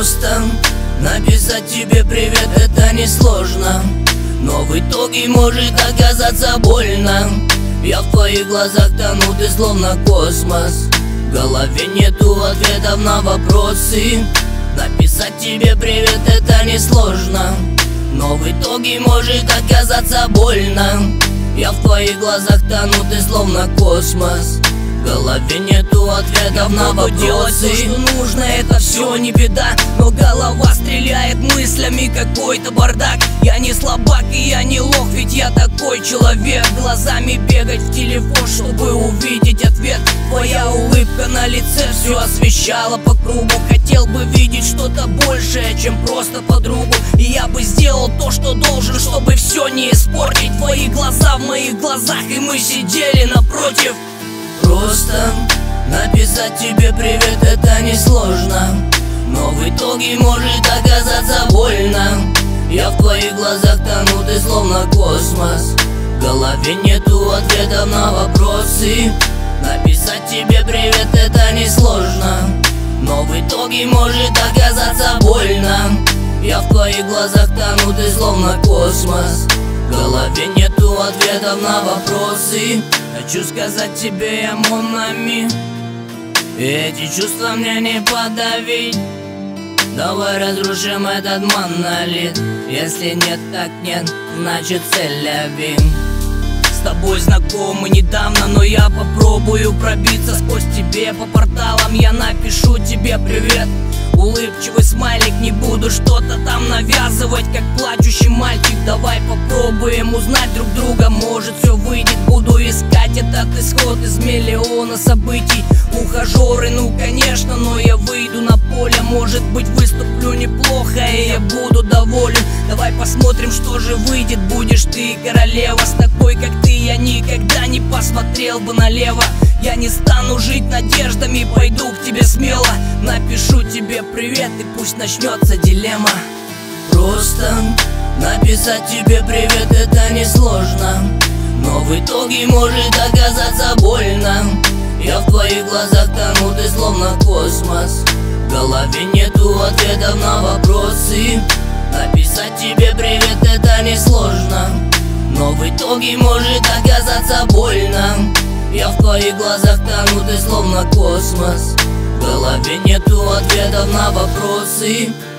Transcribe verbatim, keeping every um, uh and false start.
Просто написать тебе привет — это несложно, но в итоге может оказаться больно. Я в твоих глазах тону, ты словно космос. В голове нету ответов на вопросы. Написать тебе привет — это несложно, но в итоге может оказаться больно. Я в твоих глазах тону, ты словно космос. В голове нету ответов на вопросы. Делать то, что нужно, это все не беда, но голова стреляет мыслями, какой-то бардак. Я не слабак и я не лох, ведь я такой человек. Глазами бегать в телефон, чтобы увидеть ответ. Твоя улыбка на лице все освещала по кругу. Хотел бы видеть что-то большее, чем просто подругу. И я бы сделал то, что должен, чтобы все не испортить. Твои глаза в моих глазах, и мы сидели напротив. Просто написать тебе привет — это несложно, но в итоге может оказаться больно. Я в твоих глазах тону, ты словно космос. В голове нету ответов на вопросы. Написать тебе привет — это несложно, но в итоге может оказаться больно. Я в твоих глазах тону, ты словно космос. В голове нету ответов на вопросы. Хочу сказать тебе, я монами, и эти чувства мне не подавить. Давай разрушим этот монолит. Если нет, так нет, значит цель-любим. С тобой знакомы недавно, но я попробую пробиться сквозь тебе по порталам. Я напишу тебе привет. Улыбчивый смайлик, не буду что-то там навязывать, как плачущий мальчик. Давай попробуем узнать друг друга, может все выйдет. Буду искать этот исход из миллиона событий. Ухажеры, ну конечно, но я выйду на поле. Может быть, выступлю неплохо, и я буду доволен. Давай посмотрим, что же выйдет. Будешь ты королева, с такой как ты я никогда не посмотрел бы налево. Я не стану жить надеждами, пойду к тебе смело. Напишу тебе привет, и пусть начнется дилемма. Просто написать тебе привет — это несложно, но в итоге может оказаться больно. Я в твоих глазах тону, ты словно космос. В голове нету ответов на вопросы. Написать тебе привет — это несложно, но в итоге может оказаться больно. Я в твоих глазах тону, ты словно космос. В голове нету ответов на вопросы.